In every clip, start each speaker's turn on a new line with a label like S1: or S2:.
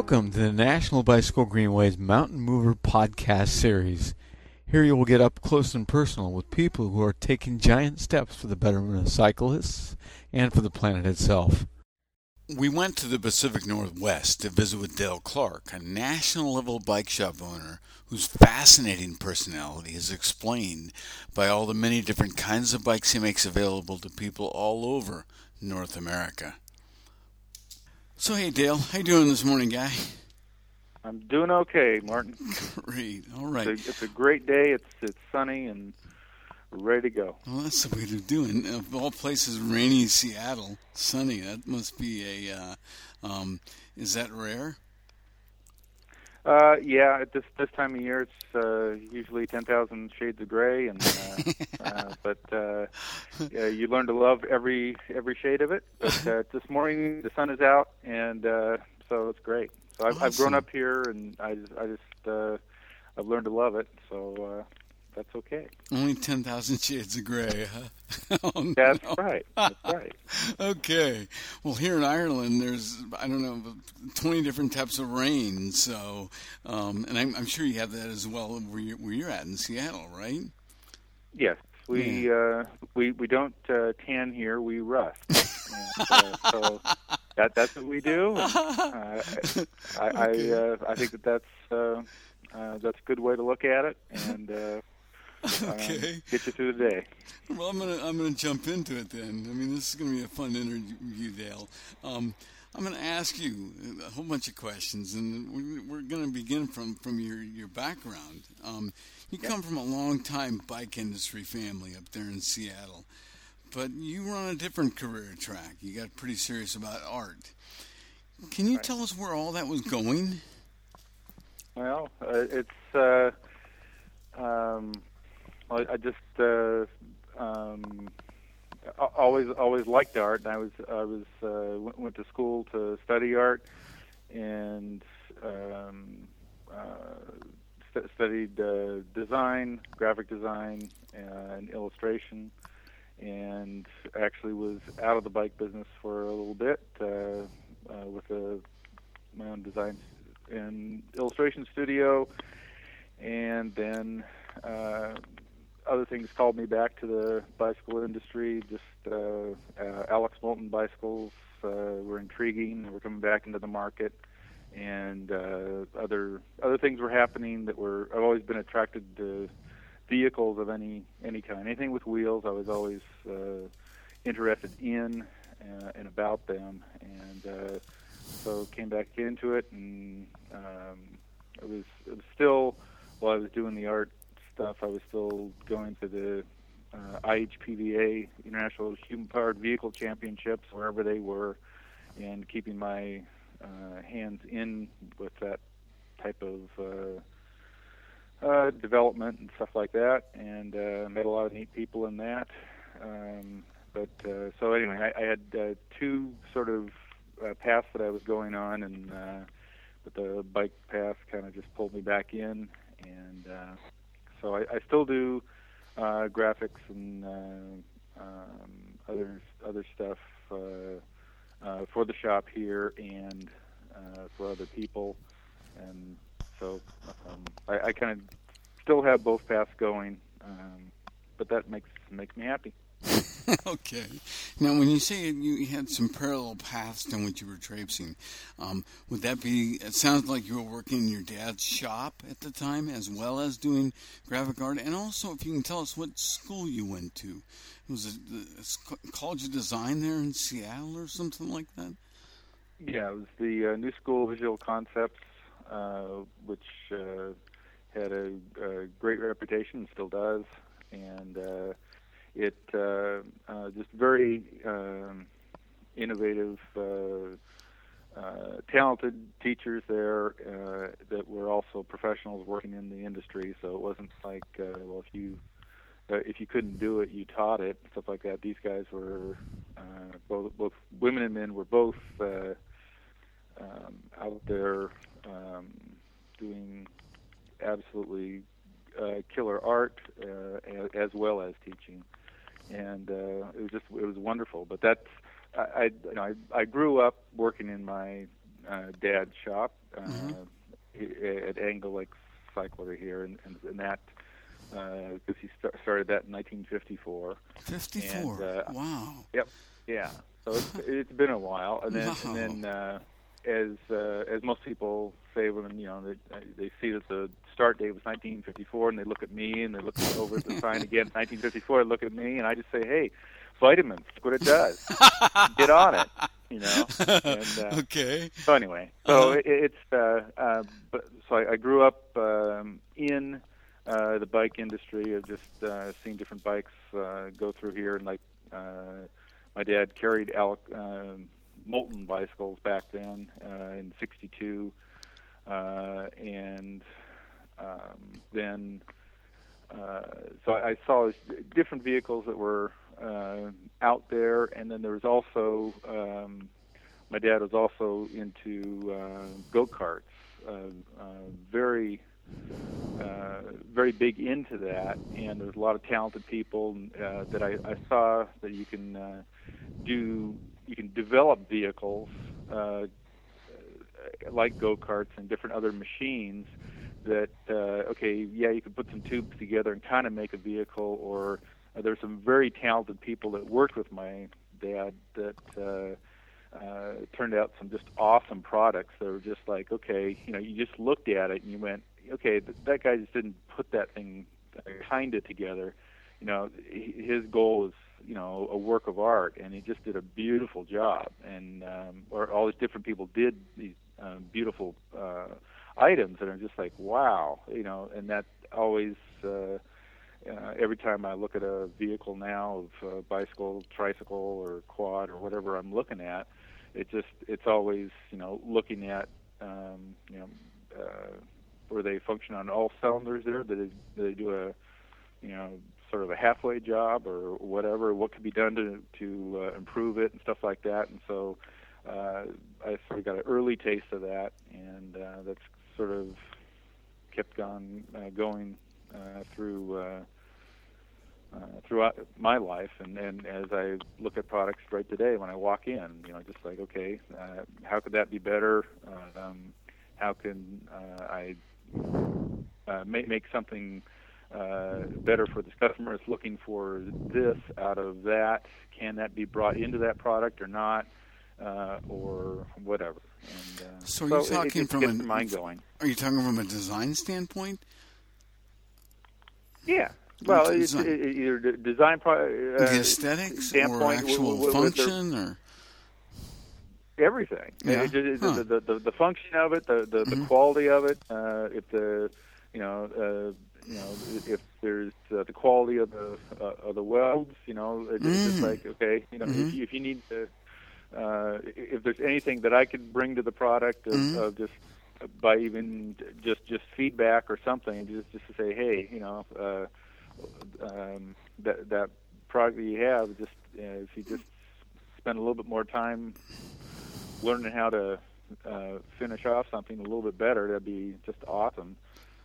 S1: Welcome to the National Bicycle Greenways Mountain Mover podcast series. Here you will get up close and personal with people who are taking giant steps for the betterment of cyclists and for the planet itself. We went to the Pacific Northwest to visit with Dale Clark, a national-level bike shop owner whose fascinating personality is explained by all the many different kinds of bikes he makes available to people all over North America. So hey Dale, how you doing this morning, guy?
S2: I'm doing okay, Martin.
S1: Great, all right.
S2: It's a great day. It's sunny and we're ready to go.
S1: Well, that's the way to do it. Of all places, rainy Seattle, sunny. That must be is that rare?
S2: Yeah, at this time of year, it's usually 10,000 shades of gray, and but you learn to love every shade of it. But this morning, the sun is out, and so it's great. So I've grown up here, and I've learned to love it. So that's okay.
S1: Only 10,000 shades of gray, huh? Oh,
S2: That's
S1: no.
S2: right. That's right.
S1: Okay. Well, here in Ireland, there's, 20 different types of rain. So, and I'm sure you have that as well where you're at in Seattle, right?
S2: Yes. We don't tan here. We rust. And, so that's what we do. I think that's a good way to look at it, and
S1: okay.
S2: Get you through the day.
S1: Well, I'm gonna jump into it then. I mean, this is gonna be a fun interview, Dale. I'm gonna ask you a whole bunch of questions, and we're gonna begin from your background. You come from a long time bike industry family up there in Seattle, but you were on a different career track. You got pretty serious about art. Can you tell us where all that was going?
S2: Well, it's I just always liked art, and I went to school to study art, and studied design, graphic design, and illustration, and actually was out of the bike business for a little bit with my own design and illustration studio, and then other things called me back to the bicycle industry. Just Alex Moulton bicycles were intriguing. They were coming back into the market, and other things were happening that were. I've always been attracted to vehicles of any kind, anything with wheels. I was always interested in and about them, and so came back into it, and it was still, while I was doing the art stuff, I was still going to the IHPVA, International Human Powered Vehicle Championships, wherever they were, and keeping my hands in with that type of development and stuff like that, and met a lot of neat people in that. So anyway, I had two sort of paths that I was going on, and but the bike path kind of just pulled me back in, and so I still do graphics and other stuff for the shop here and for other people, and so I kind of still have both paths going, but that makes me happy.
S1: Okay. Now, when you say you had some parallel paths to what you were traipsing, would that be? It sounds like you were working in your dad's shop at the time, as well as doing graphic art. And also, if you can tell us what school you went to, was it a College of Design there in Seattle or something like that?
S2: Yeah, it was the New School of Visual Concepts, which had a great reputation and still does, and it just very innovative, talented teachers there that were also professionals working in the industry. So it wasn't like, well, if you couldn't do it, you taught it, stuff like that. These guys were both women and men were both out there doing absolutely killer art as well as teaching. And it was wonderful. But that's I grew up working in my dad's shop at Angle Lake Cyclery here, and that because he started that in 1954.
S3: 54.
S2: And,
S3: wow.
S2: Yep. Yeah. So it's been a while, and then as most people say when they see that the start date was 1954, and they look at me and they look over at the sign again, 1954, look at me, and I just say, hey, vitamins, look what it does. Get on it, And,
S3: okay.
S2: So anyway, so so I grew up in the bike industry. I've just seen different bikes go through here, and my dad carried Molten bicycles back then in '62, and then so I saw different vehicles that were out there, and then there was also my dad was also into go-karts, very big into that, and there's a lot of talented people that I saw that you can develop vehicles like go-karts and different other machines that you could put some tubes together and kind of make a vehicle, or there's some very talented people that worked with my dad that turned out some just awesome products that were just like, you just looked at it and you went, okay, that guy just didn't put that thing kind of together. His goal is, a work of art, and he just did a beautiful job. And or all these different people did these beautiful items that are just like, wow, and that always, every time I look at a vehicle now of a bicycle, tricycle, or quad, or whatever I'm looking at, it's always, looking at, where they function on all cylinders there, that they do a, sort of a halfway job or whatever, what could be done to improve it and stuff like that. And so I sort of got an early taste of that, and that's sort of kept going throughout my life, and as I look at products right today when I walk in, just like, okay, how could that be better? How can I make something better for this customer is looking for this out of that? Can that be brought into that product or not, or whatever? And,
S3: so are you talking from
S2: Are
S3: you talking from a design standpoint?
S2: Yeah. Well, it's either design,
S3: the aesthetics, or actual function, or
S2: everything.
S3: Yeah.
S2: The function of it, the quality of it. If the if there's the quality of the welds, it's just like, okay, if you need to, if there's anything that I could bring to the product of just by even just feedback or something, just to say, hey, that product that you have, just if you just spend a little bit more time learning how to finish off something a little bit better, that'd be just awesome.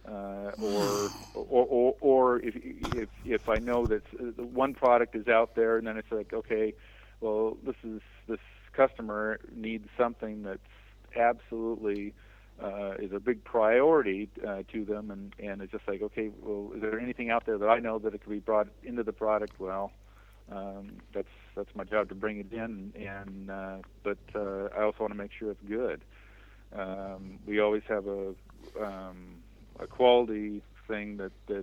S2: Or if I know that one product is out there, and then it's like, okay, well, this customer needs something that's absolutely is a big priority to them, and it's just like, okay, well, is there anything out there that I know that it could be brought into the product? Well, that's my job to bring it in, but I also want to make sure it's good. We always have a quality thing that's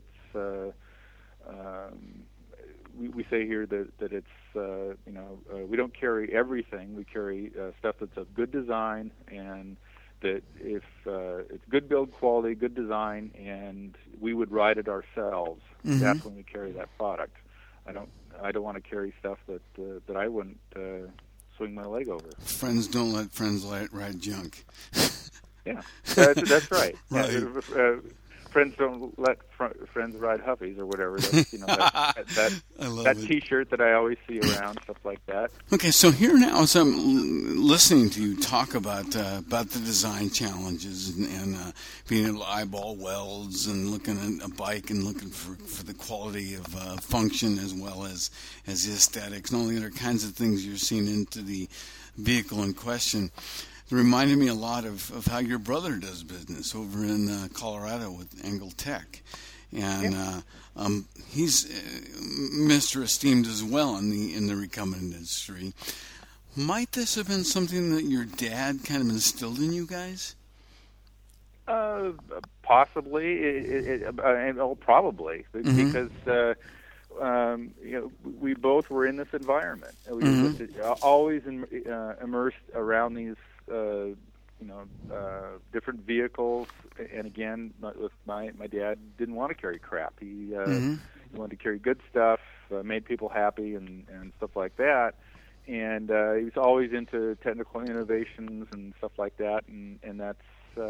S2: we say here that it's we don't carry everything. We carry stuff that's of good design, and that if it's good build quality, good design, and we would ride it ourselves, that's when we carry that product. I don't want to carry stuff that I wouldn't swing my leg over.
S3: Friends don't let friends ride junk.
S2: Yeah, that's right.
S3: Right.
S2: Friends don't let friends ride Huffies or whatever. That's, that T-shirt that I always see around, stuff like that.
S3: Okay, so here now, as I'm listening to you talk about the design challenges and being able to eyeball welds and looking at a bike and looking for the quality of function as well as the aesthetics and all the other kinds of things you're seeing into the vehicle in question. reminded me a lot of how your brother does business over in Colorado with Angle Tech. And he's Mr. Esteemed as well in the recumbent industry. Might this have been something that your dad kind of instilled in you guys?
S2: Possibly, probably, because we both were in this environment. We were always immersed around these different vehicles. And again, with my dad didn't want to carry crap. He wanted to carry good stuff, made people happy, and stuff like that. And he was always into technical innovations and stuff like that. And that's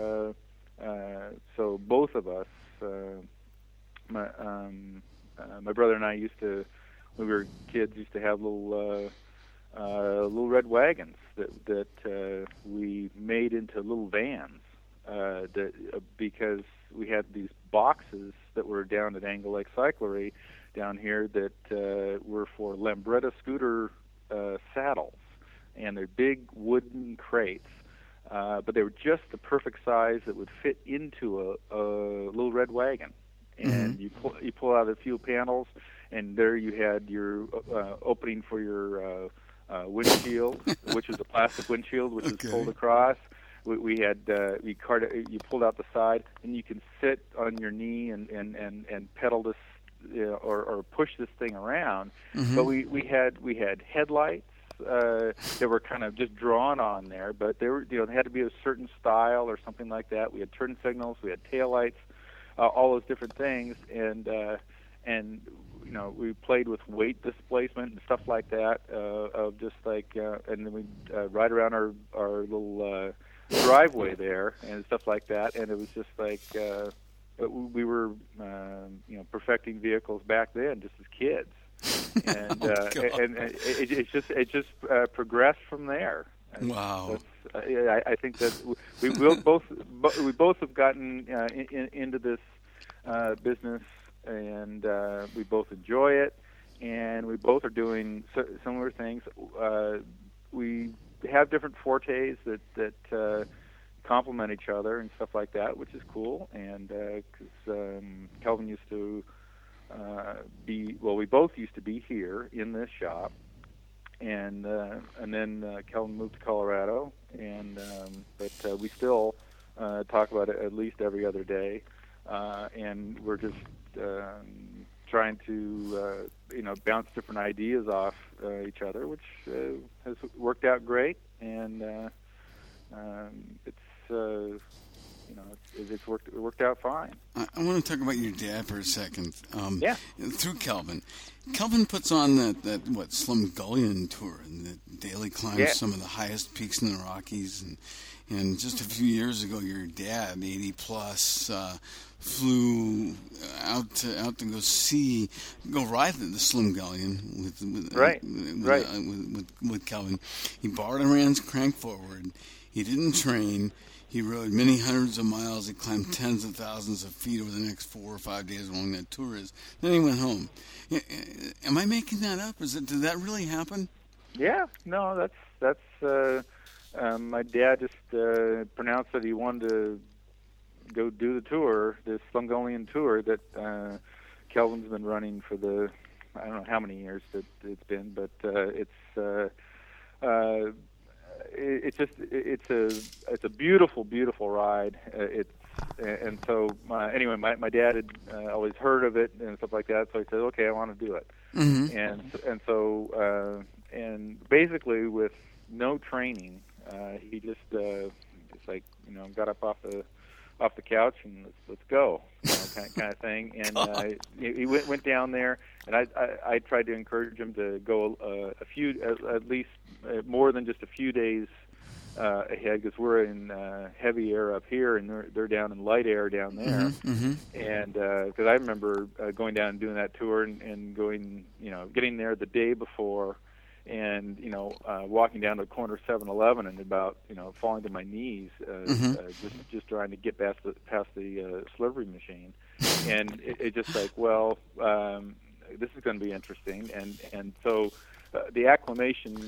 S2: so both of us, my brother and I when we were kids, used to have little red wagons that we made into little vans. Because we had these boxes that were down at Angle Lake Cyclery down here that were for Lambretta scooter saddles, and they're big wooden crates, but they were just the perfect size that would fit into a little red wagon. And you pull out a few panels, and there you had your opening for your windshield, which was a plastic windshield, which was pulled across. We had you pulled out the side, and you can sit on your knee and pedal this or push this thing around. But we had headlights that were kind of just drawn on there, but they were they had to be a certain style or something like that. We had turn signals, we had taillights, all those different things, and we played with weight displacement and stuff like that, of just like and then we'd ride around our little driveway there and stuff like that, and it was just like we were perfecting vehicles back then just as kids, and and it just progressed from there.
S3: Wow.
S2: I think that we both have gotten into this business, and we both enjoy it, and we both are doing similar things. We have different fortes that complement each other and stuff like that, which is cool. And because Kelvin used to we both used to be here in this shop, and then Kelvin moved to Colorado, and but we still talk about it at least every other day, and we're just trying to bounce different ideas off each other, which has worked out great, and it's worked out fine.
S3: I want to talk about your dad for a second.
S2: Yeah.
S3: Through Kelvin. Kelvin puts on that Slumgullion tour, and that daily climbs some of the highest peaks in the Rockies, and just a few years ago, your dad, 80 plus, flew out to go ride the Slumgullion with Kelvin. He borrowed a Rand's crank forward. He didn't train. He rode many hundreds of miles. He climbed tens of thousands of feet over the next 4 or 5 days, long that tour is. Then he went home. Am I making that up? Did that really happen?
S2: Yeah, no, that's. My dad just pronounced that he wanted to go do the tour, this Slumgullion tour that Kelvin's been running for I don't know how many years that it's been, but it's a beautiful ride. And so anyway, my dad had always heard of it and stuff like that, so he said, okay, I want to do it. And so basically with no training, he just got up off the couch and let's go, kind of thing. And he went down there, and I tried to encourage him to go at least more than just a few days ahead, because we're in heavy air up here, and they're down in light air down there. And because I remember going down and doing that tour and going, getting there the day before, and walking down to the corner 7-Eleven and about falling to my knees, just trying to get past the slurry machine, and it just like, well, this is going to be interesting, and so the acclimation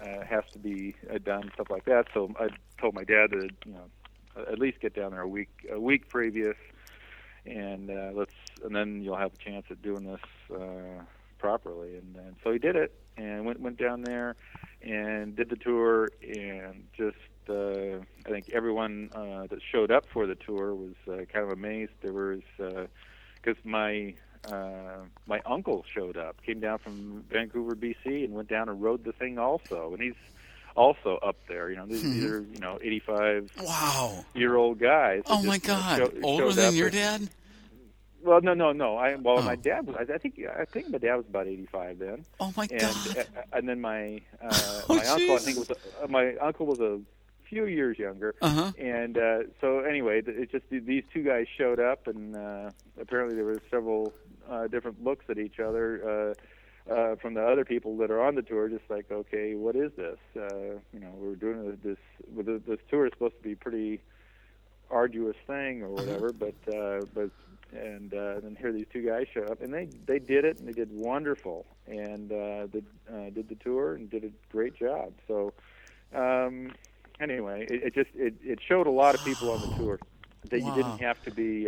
S2: has to be done, stuff like that. So I told my dad to, at least get down there a week previous, and and then you'll have a chance at doing this properly. And so he did it, and went down there and did the tour, and just I think everyone that showed up for the tour was kind of amazed. There was because my uncle showed up, came down from Vancouver, BC, and went down and rode the thing also, and he's also up there. These are 85-year-old guys.
S3: Oh my God! Older than your dad?
S2: Well, no. My dad was. I think my dad was about 85 then.
S3: Oh my God!
S2: And then my uncle, I think my uncle was a few years younger. And so anyway, it just these two guys showed up, and apparently there were several different looks at each other from the other people that are on the tour. Just like, okay, what is this? We're doing this. This tour is supposed to be a pretty arduous thing or whatever, but then here these two guys show up, and they did it, and they did wonderful, and they did the tour and did a great job. So anyway, it showed a lot of people on the tour that you didn't have to be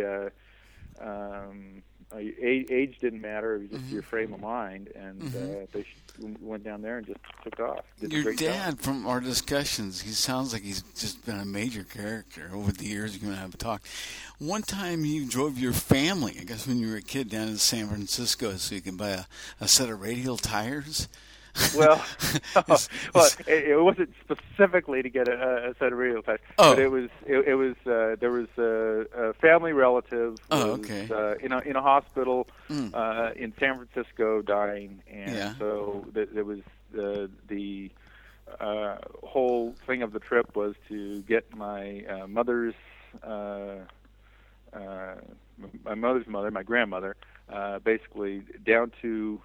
S2: age didn't matter. It was just your frame of mind, and they went down there and just took off.
S3: Your dad, from our discussions, he sounds like he's just been a major character over the years. You're going to have a talk. One time you drove your family, I guess when you were a kid, down to San Francisco so you can buy a set of radial tires.
S2: Well, it wasn't specifically to get a set of radial tires, but it was there was a family relative in a hospital in San Francisco dying, and so there was the whole thing of the trip was to get my mother's mother, my grandmother, basically down to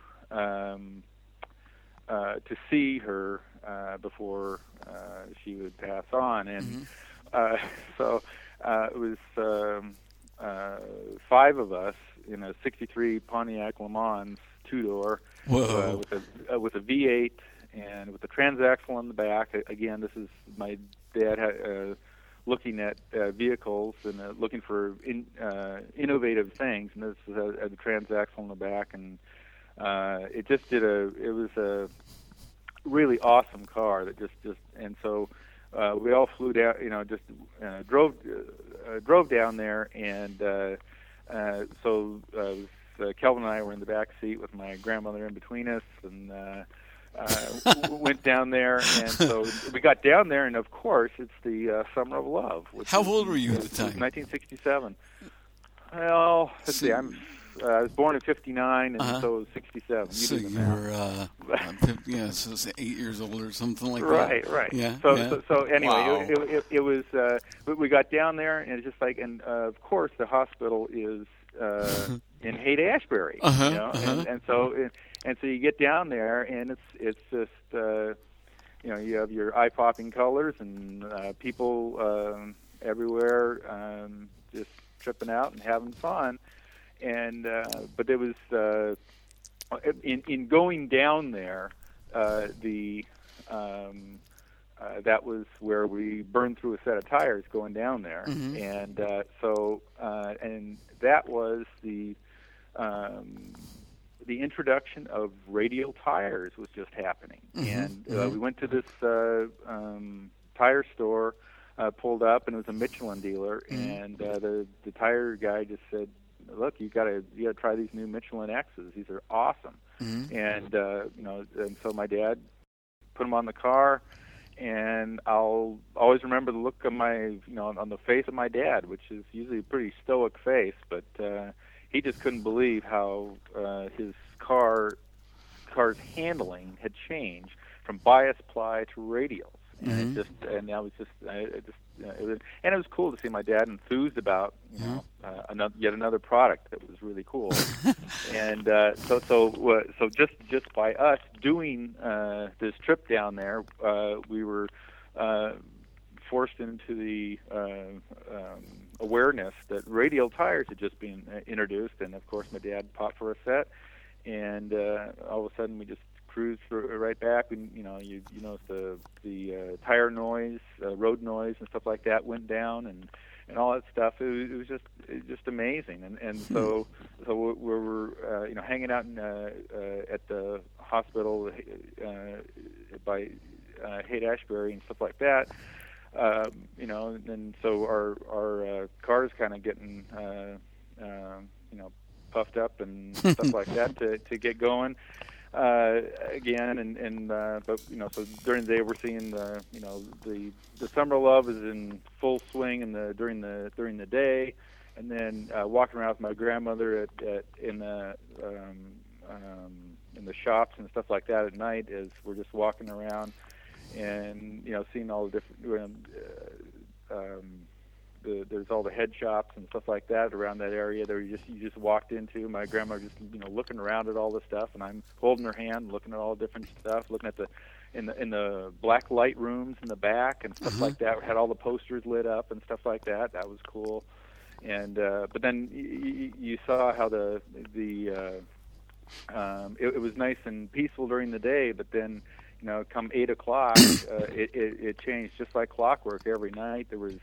S2: see her before she would pass on, and so it was 5 of us in a '63 Pontiac Le Mans 2-door with a V8 and with a transaxle on the back. Again, this is my dad looking at vehicles and looking for innovative things, and this had the transaxle on the back, and it was a really awesome car that just and so we all flew down, drove down there, and so Kelvin and I were in the back seat with my grandmother in between us, and went down there, and so we got down there, and of course it's the Summer of Love.
S3: How old were you at the time?
S2: 1967. Well, let's see, I was born in '59, and so it was '67.
S3: So you were, so it's 8 years old or something like
S2: that. Right.
S3: Yeah.
S2: So anyway, it was. We got down there, and it's just like, and of course, the hospital is in Haight-Ashbury, and so you get down there, and it's just, you have your eye-popping colors and people everywhere, just tripping out and having fun. And but there was in going down there, that was where we burned through a set of tires going down there, and and that was the introduction of radial tires was just happening, and we went to this tire store, pulled up, and it was a Michelin dealer, and the tire guy just said, "Look, you gotta try these new Michelin X's. These are awesome." And and so my dad put them on the car, and I'll always remember the look of my, on the face of my dad, which is usually a pretty stoic face, but he just couldn't believe how his car's handling had changed from bias ply to radials. And it was cool to see my dad enthused about yet another product that was really cool. And so just by us doing this trip down there, we were forced into the awareness that radial tires had just been introduced, and of course my dad popped for a set, and all of a sudden we just cruised right back, and you notice the tire noise, road noise, and stuff like that went down, and all that stuff. It was just amazing, and so we're hanging out at the hospital by Haight-Ashbury and stuff like that. And so our car's kind of getting puffed up and stuff like that to get going again, but so during the day we're seeing the summer love is in full swing during the day, and then walking around with my grandmother in the shops and stuff like that at night as we're just walking around and seeing all the different there's all the head shops and stuff like that around that area that you just walked into. My grandma just looking around at all this stuff, and I'm holding her hand, looking at all the different stuff, looking at in the black light rooms in the back and stuff like that. We had all the posters lit up and stuff like that. That was cool. And but then you saw how it was nice and peaceful during the day, but then come 8 o'clock, it changed just like clockwork. Every night there was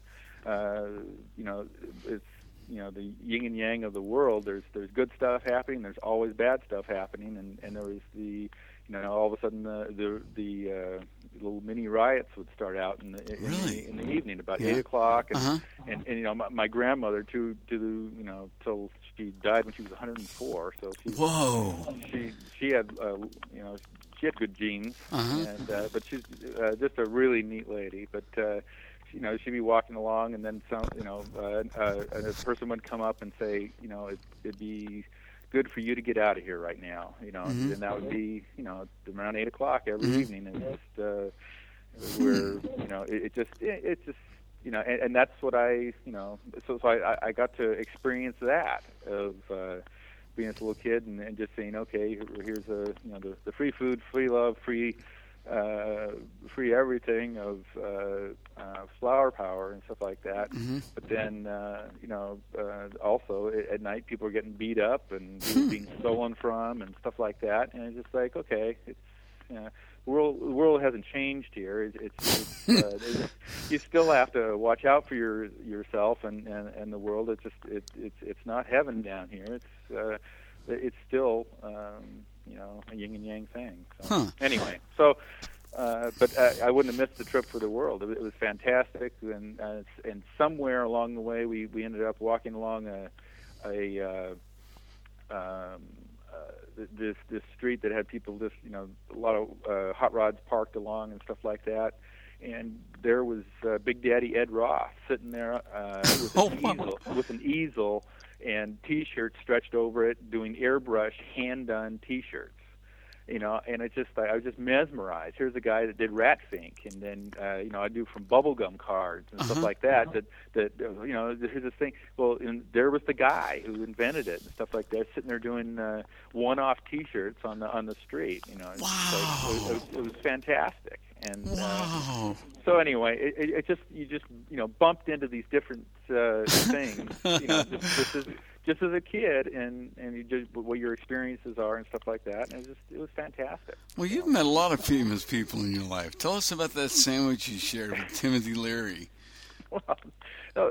S2: it's the yin and yang of the world. There's good stuff happening. There's always bad stuff happening, and there was all of a sudden the little mini riots would start out in the evening about 8 o'clock, and my grandmother till she died when she was 104. So she had she had good genes, but she's just a really neat lady. But she'd be walking along, and then a person would come up and say, it'd be good for you to get out of here right now, and that would be, around 8 o'clock every evening, and just where, it just, and that's what I got to experience that of being a little kid and just saying, okay, here's the free food, free love, free everything of flower power and stuff like that. But then also at night people are getting beat up and being stolen from and stuff like that, and it's just like, okay, it's the world hasn't changed here. It's you still have to watch out for yourself and the world. It's just it's not heaven down here. It's still a yin and yang thing. So, anyway, but I wouldn't have missed the trip for the world. It was fantastic, and somewhere along the way we ended up walking along this street that had people just a lot of hot rods parked along and stuff like that, and there was Big Daddy Ed Roth sitting there with an easel and T-shirts stretched over it, doing airbrush hand-done T-shirts. And I was just mesmerized. Here's a guy that did Rat Fink, and then I do from bubblegum cards and stuff like that. Here's this thing. Well, there was the guy who invented it and stuff like that, sitting there doing one-off T-shirts on the street.
S3: Wow.
S2: It was fantastic. And
S3: wow.
S2: So anyway, you just bumped into these different things. Just as a kid, and you just what your experiences are and stuff like that, and it was fantastic.
S3: Well, you've met a lot of famous people in your life. Tell us about that sandwich you shared with Timothy Leary.
S2: Well, no,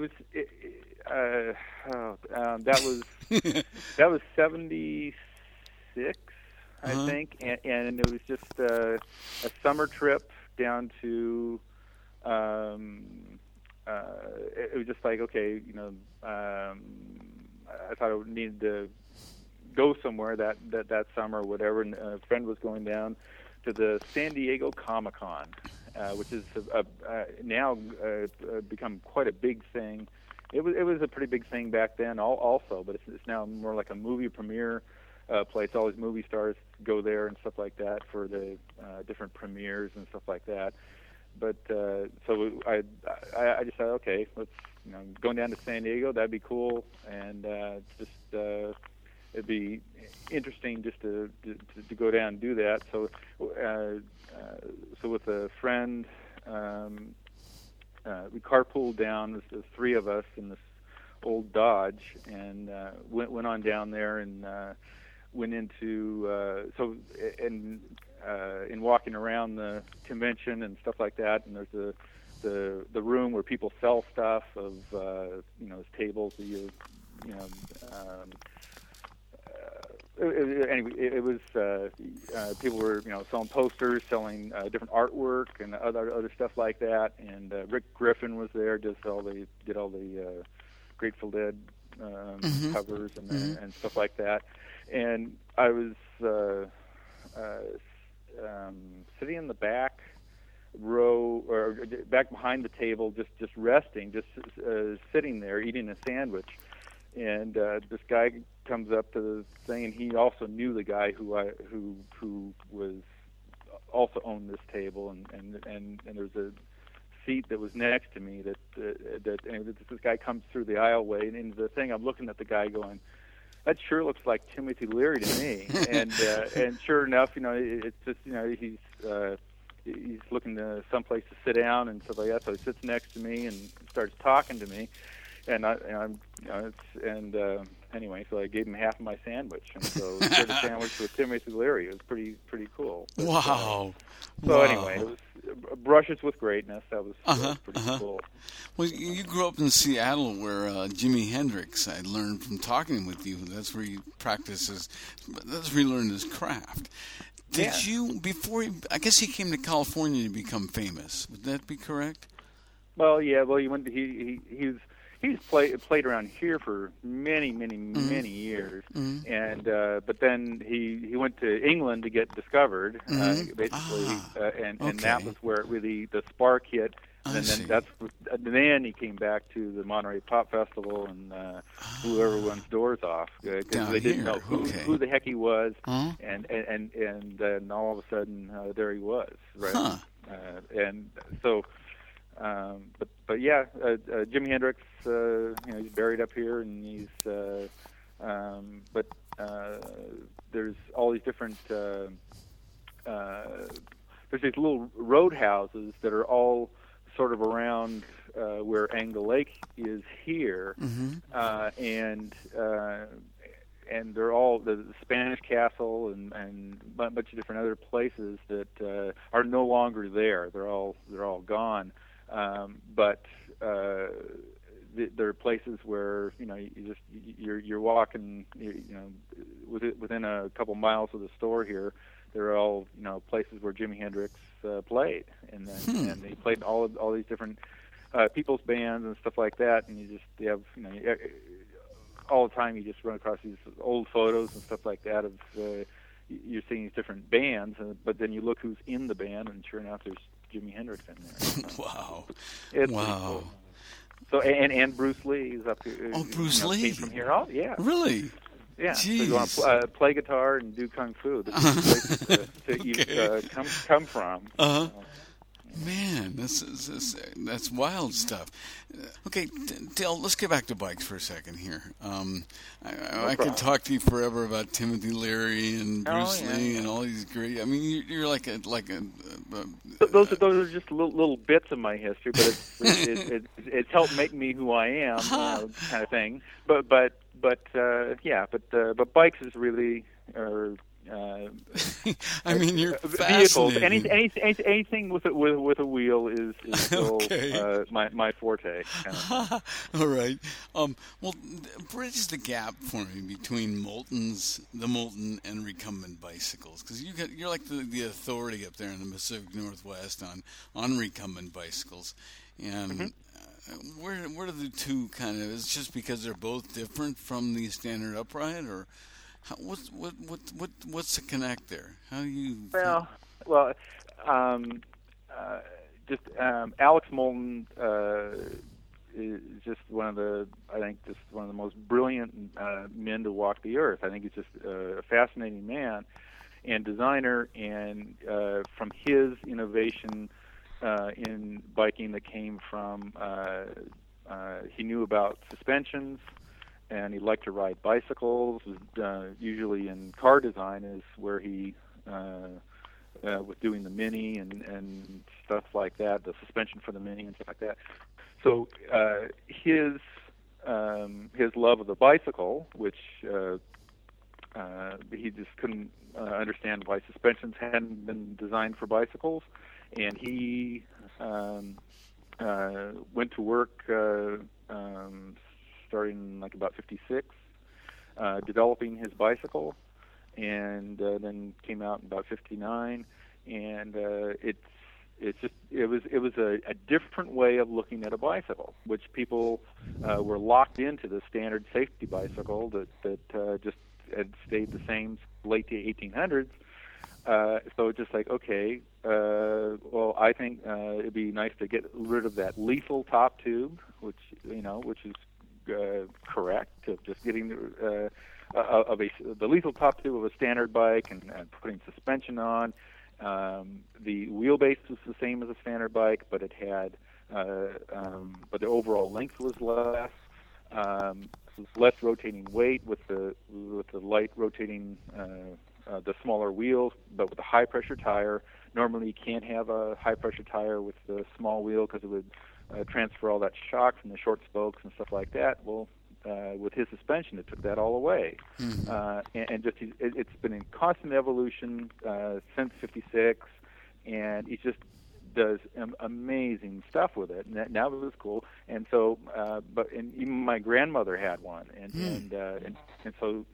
S2: that was 76, I think, and it was just a summer trip down to. It was just like, okay, I thought I needed to go somewhere that summer or whatever, and a friend was going down to the San Diego Comic-Con, which is now become quite a big thing. It was a pretty big thing back then also, but it's now more like a movie premiere place. All these movie stars go there and stuff like that for the different premieres and stuff like that. But so I just thought, okay, let's going down to San Diego, that'd be cool, and it'd be interesting just to go down and do that. So so with a friend, we carpooled down. There's three of us in this old Dodge, and went on down there, and went into in walking around the convention and stuff like that, and there's the room where people sell stuff of tables that anyway, it was people were selling posters, selling different artwork and other stuff like that. And Rick Griffin was there, did all the Grateful Dead covers and stuff like that. And I was sitting in the back row or back behind the table, just resting, sitting there eating a sandwich. And this guy comes up to the thing, and he also knew the guy who was also owned this table, and there's a seat that was next to me that this guy comes through the aisleway and into the thing. I'm looking at the guy going, that sure looks like Timothy Leary to me. And sure enough, it's just he's looking to someplace to sit down and stuff like that. So he sits next to me and starts talking to me. Anyway, so I gave him half of my sandwich, and so he shared a sandwich with Timothy Leary. It was pretty cool. But,
S3: wow.
S2: Anyway, it was Brushes with Greatness. That was pretty cool.
S3: Well, you grew up in Seattle, where Jimi Hendrix, I learned from talking with you. That's where he practices. That's where he learned his craft. Did you I guess he came to California to become famous. Would that be correct?
S2: Well, yeah. Well, he went. He's played around here for many years, and but then he went to England to get discovered, basically, and that was where it really the spark hit. And then he came back to the Monterey Pop Festival and blew everyone's doors off because they didn't know who the heck he was, and then all of a sudden there he was, right? And so. But yeah, Jimi Hendrix, he's buried up here, and he's. But there's all these different. There's these little roadhouses that are all sort of around where Angle Lake is here, and they're all the Spanish Castle and a bunch of different other places that are no longer there. They're all gone. But there are places where you're walking within a couple miles of the store here. There are all places where Jimi Hendrix played, and he played all these different people's bands and stuff like that. And you have all the time you just run across these old photos and stuff like that of you're seeing these different bands, but then you look who's in the band, and sure enough, there's Jimi Hendrix in there.
S3: Wow!
S2: It's cool. So and Bruce Lee is up here.
S3: Oh, Bruce Lee
S2: came from here. Oh, yeah.
S3: Really?
S2: Yeah.
S3: Jeez.
S2: So you want to play guitar and do kung fu. This is the place to come from.
S3: Man, that's wild stuff. Okay, Dale, let's get back to bikes for a second here. I could talk to you forever about Timothy Leary and Bruce Lee and all these great. I mean, you're like a.
S2: Those are just little bits of my history, but it's helped make me who I am, kind of thing. But bikes is really.
S3: I mean, you're
S2: vehicles.
S3: fascinating.
S2: Anything with a wheel is still my forte.
S3: All right. Well, bridge the gap for me between the Moulton and recumbent bicycles, because you're like the authority up there in the Pacific Northwest on recumbent bicycles, and. Where do the two kind of? Is it just because they're both different from the standard upright, or what's the connect there? How do you?
S2: Alex Moulton is just one of the most brilliant men to walk the earth. I think he's just a fascinating man and designer, and from his innovation. In biking that came from he knew about suspensions, and he liked to ride bicycles. Usually in car design is where he was doing the Mini and stuff like that, the suspension for the Mini and stuff like that. So his love of the bicycle, which he just couldn't understand why suspensions hadn't been designed for bicycles, and he went to work starting like about 56, developing his bicycle, and then came out in about 59, and it was a different way of looking at a bicycle, which people were locked into the standard safety bicycle that just had stayed the same late to 1800s. So it's just like, okay, well, I think it'd be nice to get rid of that lethal top tube, which is correct, of just getting the lethal top tube of a standard bike and putting suspension on. The wheelbase was the same as a standard bike, but it had, but the overall length was less. Less rotating weight with the light rotating, the smaller wheels, but with a high pressure tire. Normally, you can't have a high pressure tire with the small wheel because it would transfer all that shock from the short spokes and stuff like that. Well, with his suspension, it took that all away. And just it's been in constant evolution since '56, and he just does amazing stuff with it. And that was cool. And so, and even my grandmother had one, and so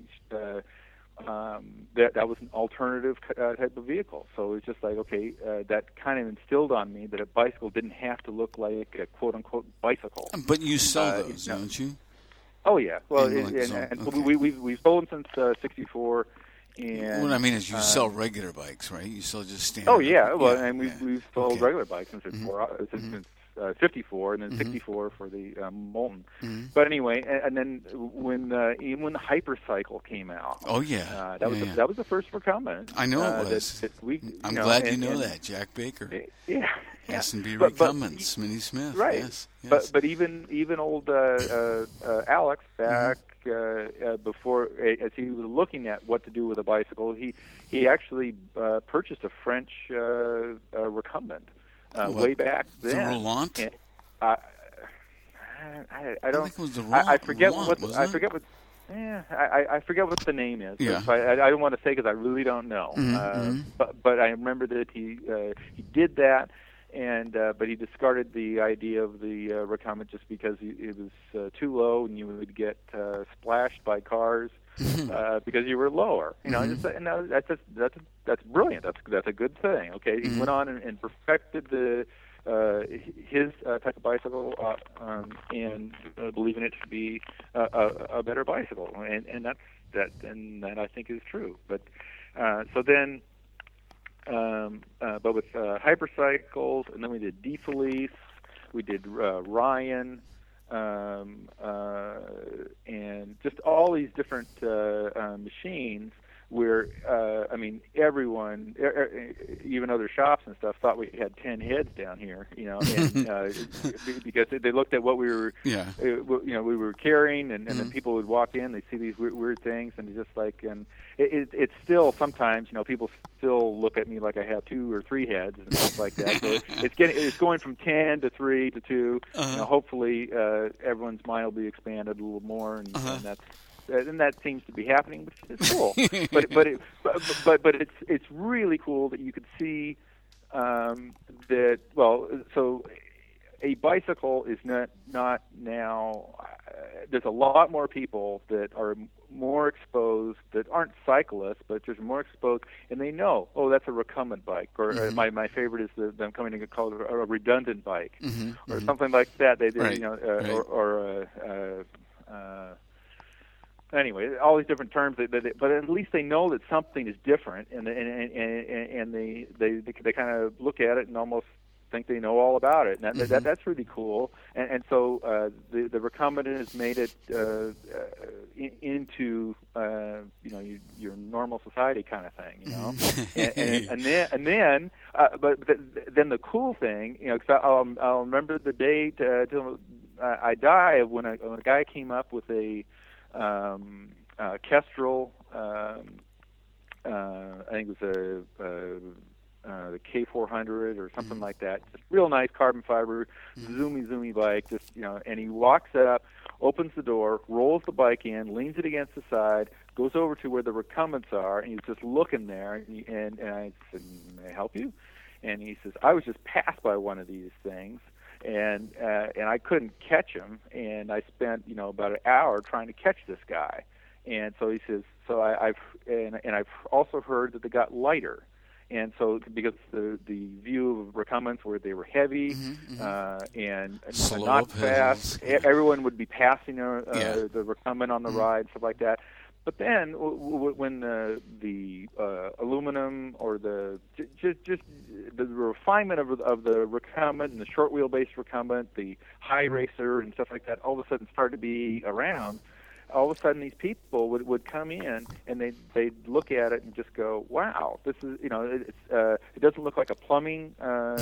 S2: that was an alternative type of vehicle. So it's just like, okay, that kind of instilled on me that a bicycle didn't have to look like a quote unquote bicycle.
S3: But you sell those, don't you?
S2: Oh yeah. Well, we've sold them since '64. And,
S3: what I mean is you sell regular bikes, right? You sell just standard.
S2: Oh yeah, well, and we've sold regular bikes since since 54, and then 64 for the Molten. But anyway, and then even when the Hypercycle came out, that was the first recumbent.
S3: I know it was. I'm glad you know that, Jack Baker.
S2: Yeah.
S3: S&B recumbents, Minnie Smith.
S2: Right.
S3: Yes.
S2: But even old Alex back. Before, as he was looking at what to do with a bicycle, he actually purchased a French recumbent way back then.
S3: The Roulant?
S2: And, I don't.
S3: I think it was the Roulant.
S2: I forget
S3: Roulant,
S2: what. I forget what. Yeah, I forget what the name is.
S3: Yeah.
S2: So I don't want to say because I really don't know. But I remember that he did that. And but he discarded the idea of the recumbent just because it was too low, and you would get splashed by cars because you were lower. Just, and that's brilliant. That's a good thing. Okay, he went on and perfected his type of bicycle, and believing it to be a better bicycle, and that I think is true. But so then. But with Hypercycles, and then we did D-Felice, we did Ryan, and just all these different machines where, everyone, even other shops and stuff, thought we had 10 heads down here, and, because they looked at what we were, we were carrying, and then people would walk in, they see these weird things, and just like, and it's still sometimes, people still look at me like I have 2 or 3 heads and stuff like that. So it's going from 10 to 3 to 2. Hopefully, everyone's mind will be expanded a little more, and that seems to be happening, which is cool. but it's really cool that you could see that. Well, so a bicycle is not now. There's a lot more people that are more exposed that aren't cyclists, but just more exposed, and they know, oh, that's a recumbent bike, or my favorite is them coming to call it a redundant bike, or something like that. They anyway, all these different terms, but at least they know that something is different, and they kind of look at it and almost think they know all about it, and that's really cool. And so the recumbent has made it into your normal society kind of thing, and then then the cool thing, because I'll remember the day till I die when a guy came up with a Kestrel, I think it was the K400 or something like that. Just real nice carbon fiber, zoomy bike. Just and he walks up, opens the door, rolls the bike in, leans it against the side, goes over to where the recumbents are, and he's just looking there, and I said, "May I help you?" And he says, "I was just passed by one of these things, and I couldn't catch him, and I spent about an hour trying to catch this guy." And so he says, "So I've also heard that they got lighter." And so, because the view of recumbents where they were heavy and not fast, everyone would be passing the recumbent on the ride, stuff like that. But then, when the aluminum or just the refinement of the recumbent and the short wheelbase recumbent, the high racer and stuff like that, all of a sudden started to be around. All of a sudden, these people would come in and they'd look at it and just go, "Wow, this is it doesn't look like a plumbing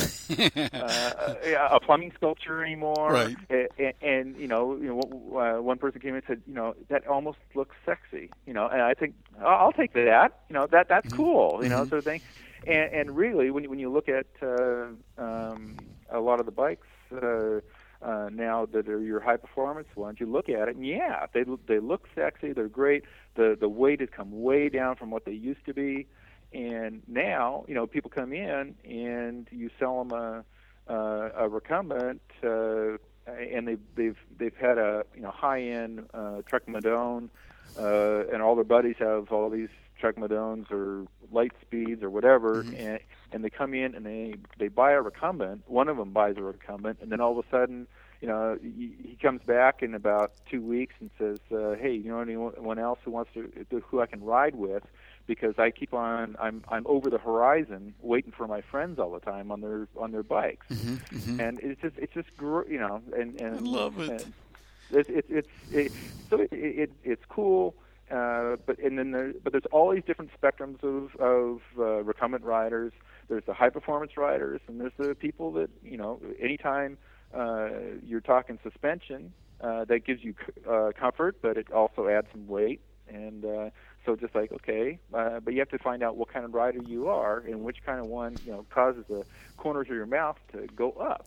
S2: sculpture anymore."
S3: Right.
S2: And one person came in and said, "That almost looks sexy." And I think I'll take that. That's cool. Sort of thing. And really, when you look at a lot of the bikes. Now that are your high performance ones, you look at it and they look sexy, they're great. The weight has come way down from what they used to be, and now people come in and you sell them a recumbent, and they've had a high end Trek Madone, and all their buddies have all these Trek Madones or light speeds or whatever, and they come in and they buy a recumbent. One of them buys a recumbent, and then all of a sudden, he comes back in about 2 weeks and says, "Hey, anyone else who I can ride with? Because I'm over the horizon waiting for my friends all the time on their bikes." And it's just and
S3: I love it.
S2: It's cool. But there's all these different spectrums of recumbent riders. There's the high performance riders, and there's the people that anytime you're talking suspension, that gives you comfort, but it also adds some weight. And so just like but you have to find out what kind of rider you are and which kind of one causes the corners of your mouth to go up.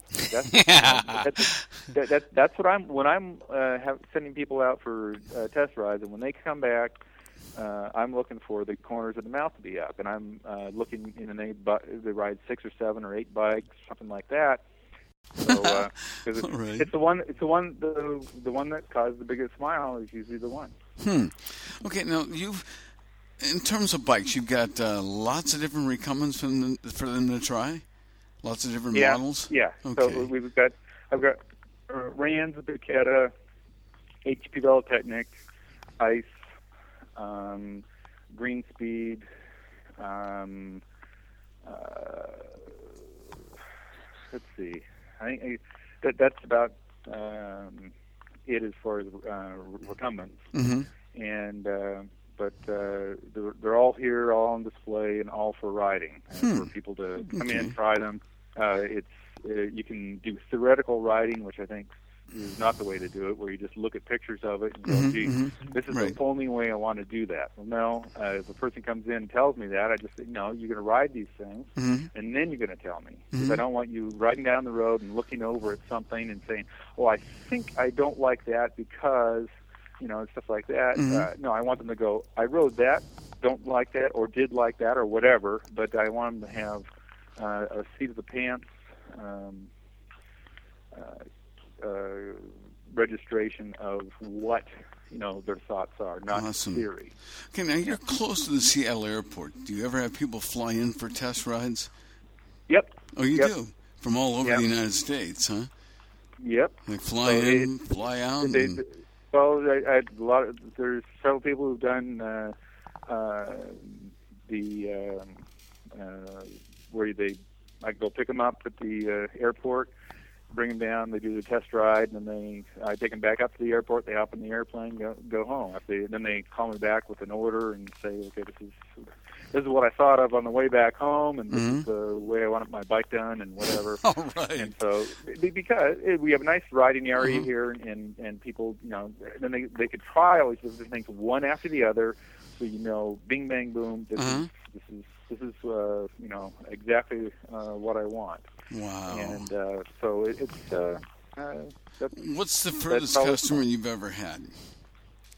S2: That's what I'm sending people out for test rides, and when they come back, I'm looking for the corners of the mouth to be up, and I'm looking. They ride 6 or 7 or 8 bikes, something like that. So because
S3: right.
S2: it's the one that causes the biggest smile is usually the one.
S3: Okay, now in terms of bikes, you've got lots of different recumbents for them to try. Lots of different models.
S2: Yeah.
S3: Okay.
S2: So I've got Rans, Bicetta, HP Velotechnik, Ice, Green Speed. Let's see. I think that's about it as far as recumbents. And but they're all here, all on display, and all for riding, for people to come in, try them. You can do theoretical riding, which I think is not the way to do it, where you just look at pictures of it and go, "Gee, this is the only way I want to do that." Well, no. If a person comes in and tells me that, I just say, "No, you're going to ride these things, and then you're going to tell me." Because I don't want you riding down the road and looking over at something and saying, "Oh, I think I don't like that because," and stuff like that. No, I want them to go, "I rode that, don't like that, or did like that, or whatever," but I want them to have a seat of the pants registration of what their thoughts are, not
S3: Awesome.
S2: theory.
S3: Okay, now you're close to the Seattle airport. Do you ever have people fly in for test rides?
S2: Yep.
S3: Oh, you
S2: Yep.
S3: do? From all over the United States, huh?
S2: Yep.
S3: They fly in, fly out.
S2: There's several people who've done where I go pick them up at the airport, bring them down, they do the test ride, and then I take them back up to the airport, they hop in the airplane, go home. Then they call me back with an order and say, "Okay, this is what I thought of on the way back home, and this is the way I want my bike done," and whatever.
S3: All right.
S2: And so, because we have a nice riding area here, and people, then they could try all these different things one after the other, so bing bang boom, this is exactly what I want.
S3: Wow.
S2: And so it's
S3: what's the furthest customer you've ever had?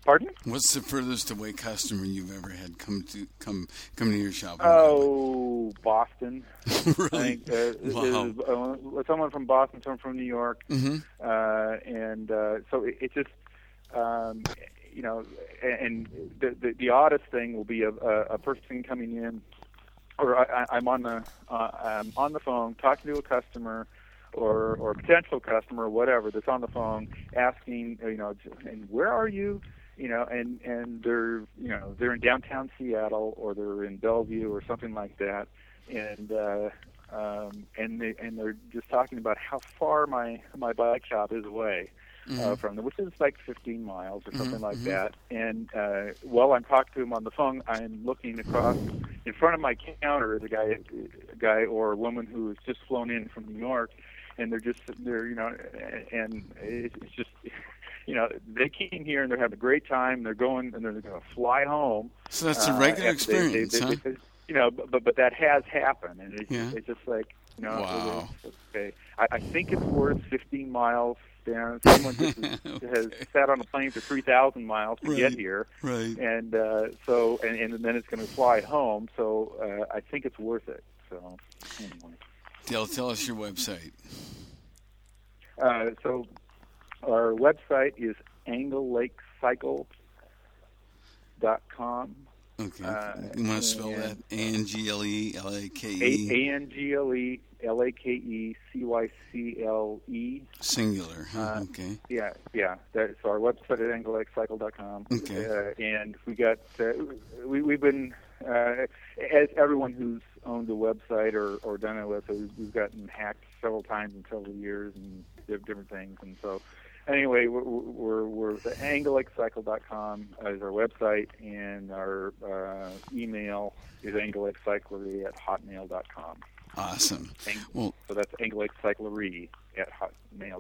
S2: Pardon?
S3: What's the furthest away customer you've ever had come to your shop?
S2: Oh, Boston.
S3: Really?
S2: I think, someone from Boston, someone from New York,
S3: Mm-hmm.
S2: So it just, you know, and the oddest thing will be a person coming in, or I'm on the phone talking to a customer, or a potential customer, or whatever, that's on the phone asking, you know, and where are you? You know, and they're, you know, they're in downtown Seattle, or they're in Bellevue or something like that, and they're just talking about how far my bike shop is away from them, which is like 15 miles or something like that. And while I'm talking to them on the phone, I'm looking across in front of my counter is a guy or a woman who has just flown in from New York, and they're you know, and it's just. You know, they came here and they're having a great time. They're going and they're going to fly home. So
S3: that's a regular experience, huh?
S2: You know, but that has happened, and it's just like, you know,
S3: wow.
S2: Okay. I think it's worth 15 miles down. Someone just has sat on a plane for 3,000 miles to get here,
S3: right?
S2: And so then it's going to fly home. So I think it's worth it. So anyway,
S3: Dale, tell us your website.
S2: So. Our website is AngleLakeCycle.com.
S3: Okay. You want to spell that? ANGLELAKE.
S2: ANGLELAKECYCLE.
S3: Singular. Huh? Okay.
S2: Yeah. So our website at AngleLakeCycle.com.
S3: Okay.
S2: And we got we've been as everyone who's owned a website or done it with, we've gotten hacked several times in several years and different things, and so. Anyway, we're AngleLakeCycle.com is our website, and our email is AngleLakeCyclery@hotmail.com.
S3: Awesome.
S2: So that's AngleLakeCyclery@hotmail.com.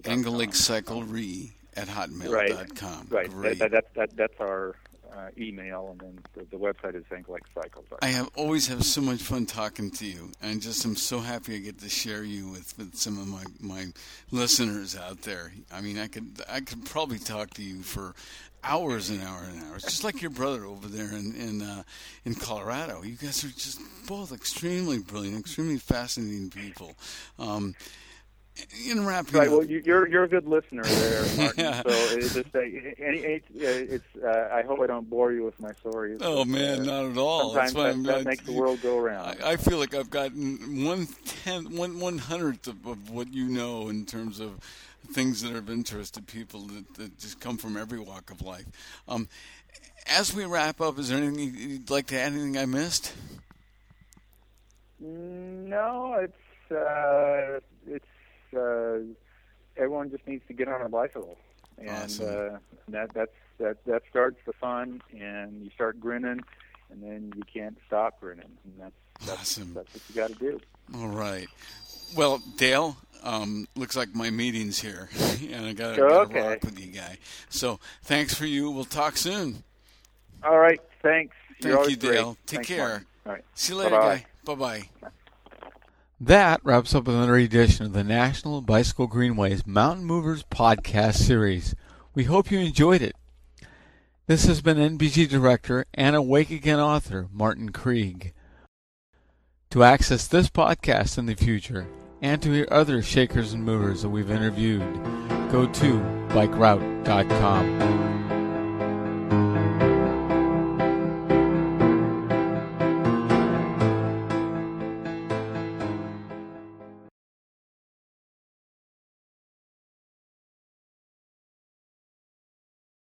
S3: AngleLakeCyclery@hotmail.com.
S2: Right.
S3: Great.
S2: That's our email, and then the website is AngleLakeCycle.com.
S3: I always have so much fun talking to you, and just I'm so happy I get to share you with some of my listeners out there. I mean, I could probably talk to you for hours and hours and hours, just like your brother over there in Colorado. You guys are just both extremely brilliant, extremely fascinating people. In wrapping
S2: right.
S3: up,
S2: Well, you're a good listener there, Martin.
S3: Yeah.
S2: So it's just I hope I don't bore you with my stories.
S3: Oh man, not at all.
S2: Sometimes that makes the world go around.
S3: I feel like I've gotten 1/100th of what you know in terms of things that are of interest to people that just come from every walk of life. As we wrap up, is there anything you'd like to add? Anything I missed?
S2: No, it's everyone just needs to get on a bicycle, and
S3: awesome.
S2: that starts the fun, and you start grinning, and then you can't stop grinning, and that's
S3: awesome.
S2: That's what you got to do.
S3: All right. Well, Dale, looks like my meeting's here, and I got to rock with you, guy. So thanks for you. We'll talk soon.
S2: All right. Thanks.
S3: Thank you, Dale.
S2: Great.
S3: Take
S2: Thanks,
S3: care.
S2: Martin. All right.
S3: See you later,
S2: Bye-bye.
S3: guy. Bye-bye.
S1: That wraps up another edition of the National Bicycle Greenways Mountain Movers podcast series. We hope you enjoyed it. This has been NBG Director and Awake Again author Martin Krieg. To access this podcast in the future and to hear other shakers and movers that we've interviewed, go to bikeroute.com.